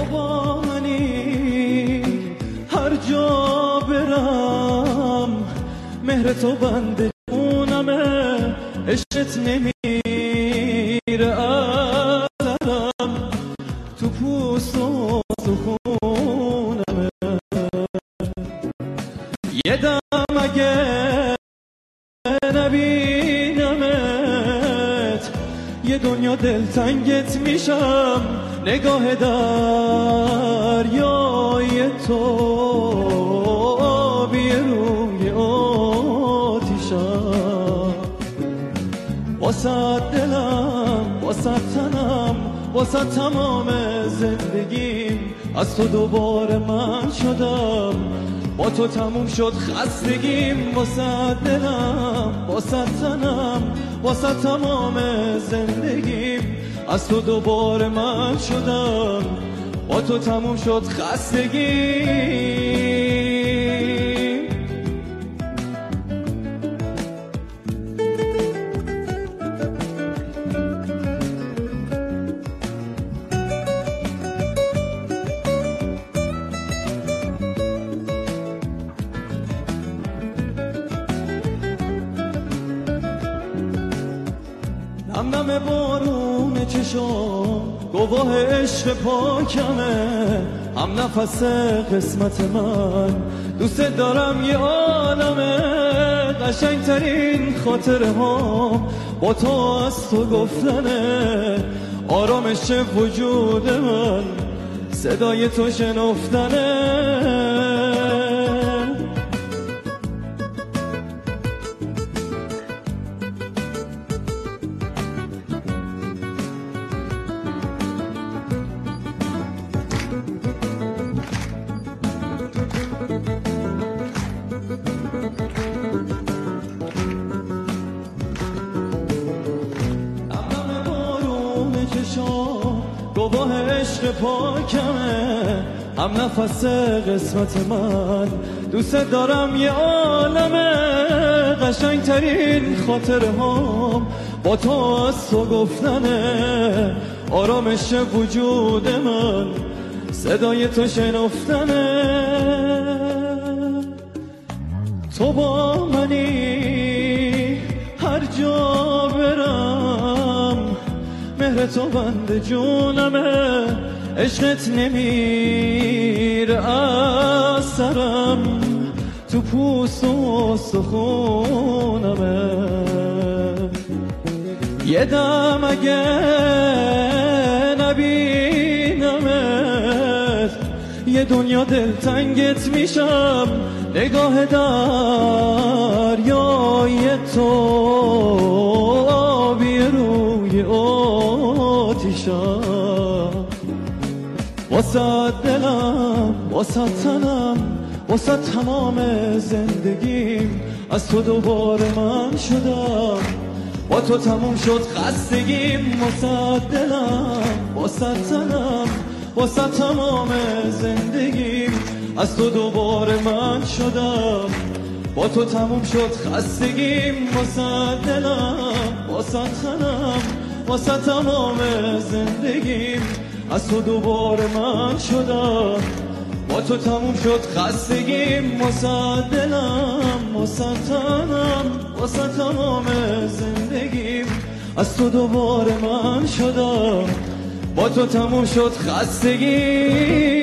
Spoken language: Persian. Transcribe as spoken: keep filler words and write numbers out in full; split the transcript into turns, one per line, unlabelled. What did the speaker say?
با منی هر جا برم، مهر تو بند جونمه، عشقت نمیره از سرم، تو پوست و سخونمه. یه دم اگه نبینمت یه دنیا دلتنگت میشم، نگاه دریای تو بی روی آتیشم. واسه دلم، واسه تنم، واسه تمام زندگیم، از تو دوباره من شدم، با تو تموم شد خستگیم. واسه دلم، واسه تنم، واسه تمام زندگیم، از تو دوباره من شدم، با تو تموم شد خستگیم. نم نم بارون چشم گواه عشق پاکمه، هم نفس قسمت من، دوست دارم یه عالمه. قشنگترین خاطره ها با تو از تو گفتنه، آرامش وجود من صدای تو شنفتنه. گواه عشق پاکمه، هم نفس قسمت من، دوست دارم یه عالمه. قشنگترین خاطره هام با تو از تو گفتنه، آرامش وجود من صدای تو شنفتنه. تو با منی هر جا برم، مهر تو بند جونمه، عشقت نمیره از سرم، تو پوست و سخونمه. یه دم اگه نبینمت یه دنیا دلتنگت میشم، نگاه دریای تو بی روی آتیشم. واسه دلم، واسه تنم، واسه تمام زندگیم، از تو دوباره من شدم، با تو تموم شد خستگیم. واسه دلم، واسه تنم، واسه تمام زندگیم، از تو دوباره من شدم، با تو تموم شد خستگیم. واسه دلم، واسه تنم، واسه تمام زندگیم، از تو دوباره من شدم، با تو تموم شد خستگیم. واسه دلم، واسه تنم، واسه تمام زندگیم، از تو دوباره من شدم، با تو تموم شد خستگیم.